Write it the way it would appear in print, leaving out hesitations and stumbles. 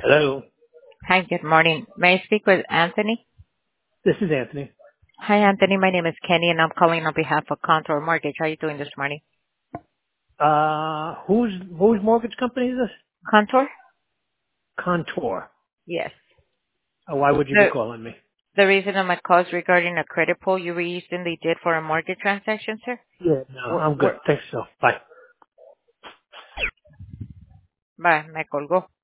Hello. Hi, good morning. May I speak with Anthony? This is Anthony. Hi, Anthony. My name is Kenny, and I'm calling on behalf of Contour Mortgage. How are you doing this morning? Whose mortgage company is this? Contour? Contour. Yes. Why would you be The calling me? the reason of my call is regarding a credit pull you recently did for a mortgage transaction, sir. Yeah, no, We're, I'm good. we're, Thanks, so. Bye. Bye, me colgó.